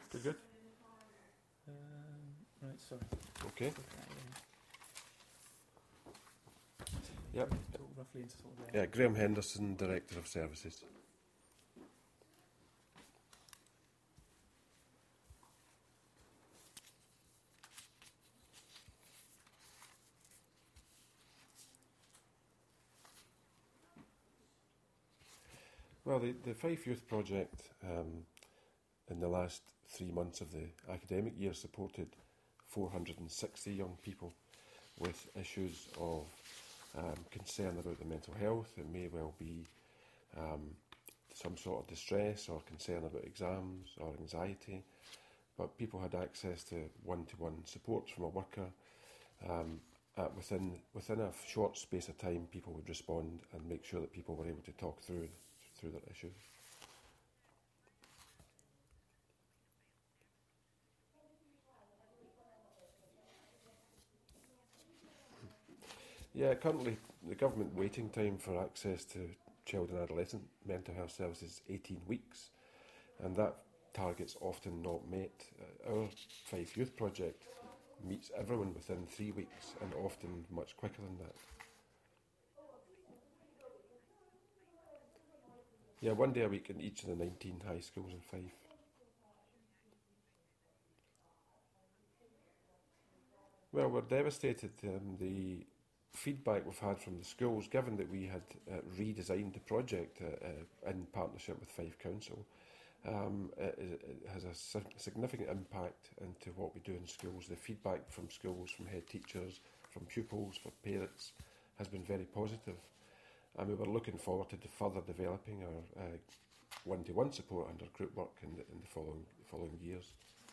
Good, good. Right, sorry. Okay. Yep. Talk roughly into sort of Yeah, Graham Henderson, Director of Services. Well, the Fife Youth Project in the last 3 months of the academic year supported 460 young people with issues of concern about their mental health. It may well be some sort of distress or concern about exams or anxiety, but people had access to one-to-one support from a worker. Within a short space of time, people would respond and make sure that people were able to talk through their issues. Yeah, currently the government waiting time for access to child and adolescent mental health services is 18 weeks, and that target's often not met. Our Fife Youth Project meets everyone within 3 weeks, and often much quicker than that. Yeah, 1 day a week in each of the 19 high schools in Fife. Well, we're devastated. The feedback we've had from the schools, given that we had redesigned the project in partnership with Fife Council, it has a significant impact into what we do in schools. The feedback from schools, from head teachers, from pupils, from parents has been very positive. And we were looking forward to further developing our one-to-one support under group work in the following years.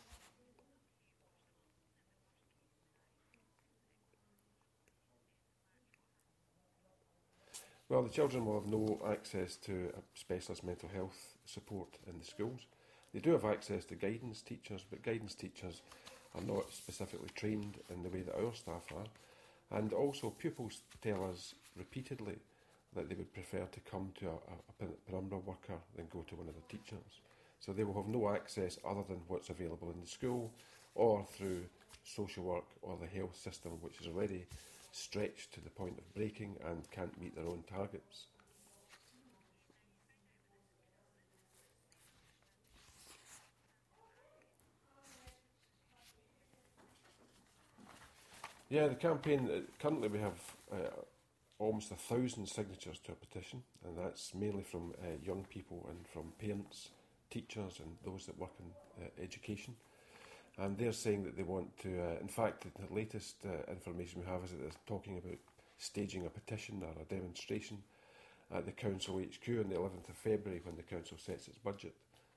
Well, the children will have no access to specialist mental health support in the schools. They do have access to guidance teachers, but guidance teachers are not specifically trained in the way that our staff are. And also pupils tell us repeatedly that they would prefer to come to a penumbra worker than go to one of the teachers. So they will have no access other than what's available in the school or through social work or the health system, which is already stretched to the point of breaking and can't meet their own targets. Yeah, the campaign, currently we have almost 1,000 signatures to a petition, and that's mainly from young people and from parents, teachers and those that work in education. And they're saying that they want to, in fact, the latest information we have is that they're talking about staging a petition or a demonstration at the Council HQ on the 11th of February when the Council sets its budget.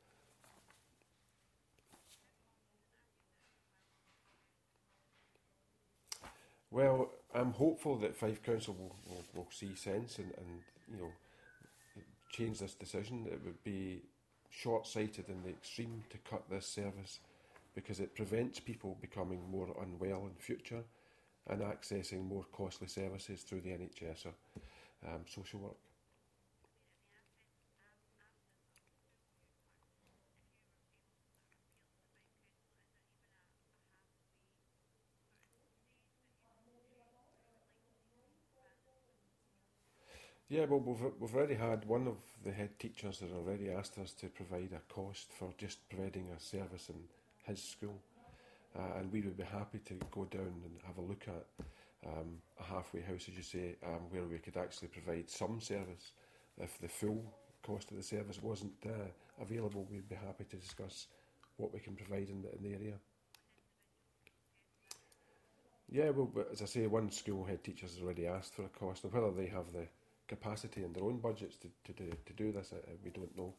Well, I'm hopeful that Fife Council will see sense and change this decision. It would be short-sighted in the extreme to cut this service because it prevents people becoming more unwell in future and accessing more costly services through the NHS or social work. Yeah, well, we've already had one of the head teachers that already asked us to provide a cost for just providing a service in his school. And we would be happy to go down and have a look at a halfway house, as you say, where we could actually provide some service. If the full cost of the service wasn't available, we'd be happy to discuss what we can provide in the area. Yeah, well, but as I say, one school head teacher has already asked for a cost, and whether they have the capacity in their own budgets to do this, we don't know.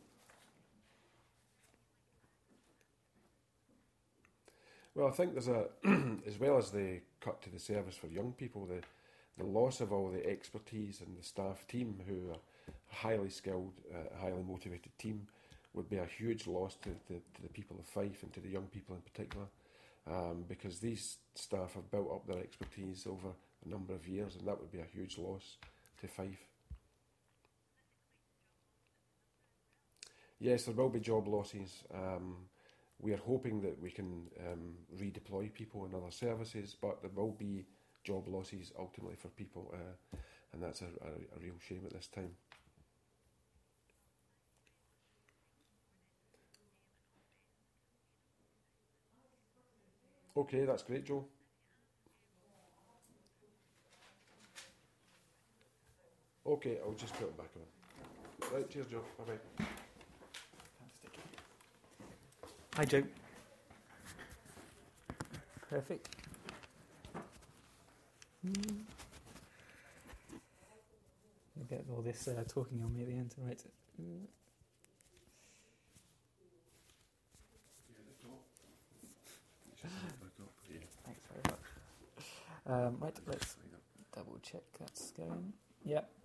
Well, I think there's as well as the cut to the service for young people, the loss of all the expertise and the staff team who are a highly skilled, highly motivated team would be a huge loss to the people of Fife and to the young people in particular, because these staff have built up their expertise over a number of years, and that would be a huge loss to Fife. Yes, there will be job losses. We are hoping that we can redeploy people in other services, but there will be job losses ultimately for people, and that's a real shame at this time. Okay, that's great, Joe. Okay, I'll just put it back on. Right, cheers, Joe. Bye bye. Hi, Joe. Perfect. You'll get all this talking on me at the end, right? Thanks very much. Right, let's double check that's going. Yep.